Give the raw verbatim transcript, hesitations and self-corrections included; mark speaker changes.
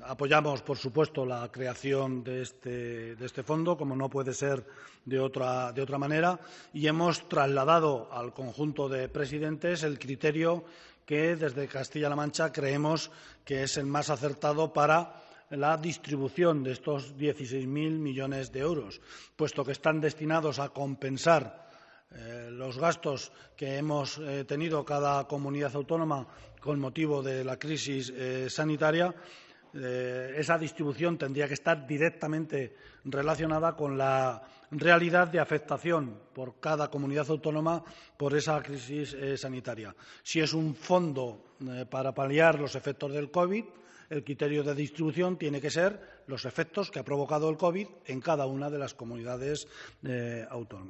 Speaker 1: apoyamos, por supuesto, la creación de este, de este fondo, como no puede ser de otra, de otra manera, y hemos trasladado al conjunto de presidentes el criterio que desde Castilla-La Mancha creemos que es el más acertado para la distribución de estos dieciséis mil millones de euros, puesto que están destinados a compensar eh, los gastos que hemos eh, tenido cada comunidad autónoma con motivo de la crisis eh, sanitaria. Eh, esa distribución tendría que estar directamente relacionada con la realidad de afectación por cada comunidad autónoma por esa crisis eh, sanitaria. Si es un fondo eh, para paliar los efectos del COVID, el criterio de distribución tiene que ser los efectos que ha provocado el COVID en cada una de las comunidades eh, autónomas.